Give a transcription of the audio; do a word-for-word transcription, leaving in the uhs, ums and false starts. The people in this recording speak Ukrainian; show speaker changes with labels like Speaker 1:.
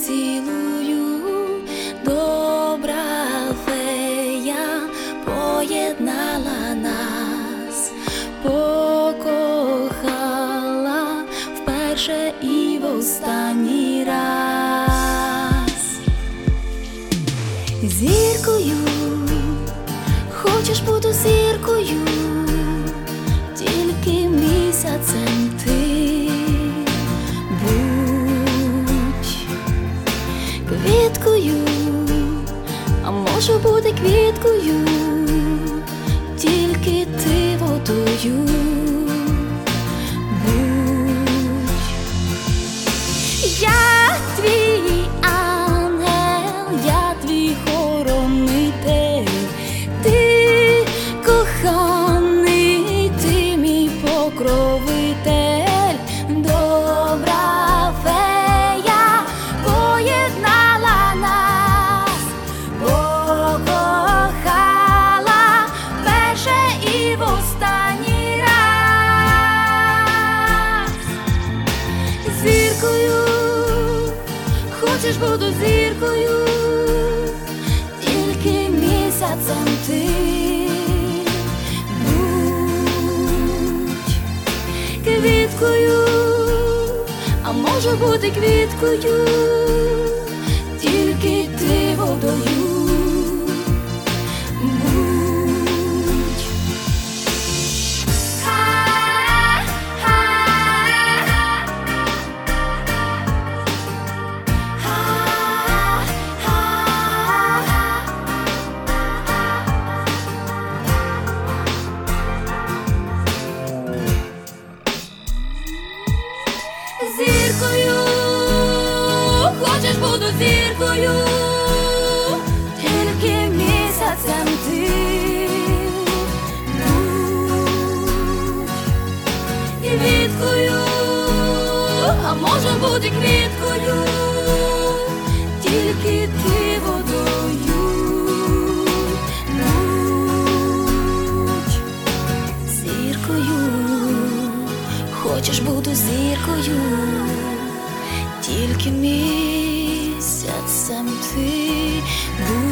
Speaker 1: цілую, добра фея поєднала нас, покохала вперше і в останній раз. Зіркою, хочеш бути зіркою, тільки місяцем ти будь. Квіткою, а може бути квіткою, тільки ти водою будь. Я твій ангел, я твій хоронитель, ти коханий, ти мій покровитель. Добра фея поєднала нас, покохала перше і в останній раз. Зіркою, хочеш буду зіркою, тільки місяцем ти будь. Квіткою, а може бути квіткою, тільки ти водою будь. Зіркою, хочеш буду зіркою, тільки місяцем ти будь. Квіткою, а може бути квіткою, тільки ти водою будь. Зіркою, хочеш буду зіркою, тільки місяцем ти будь.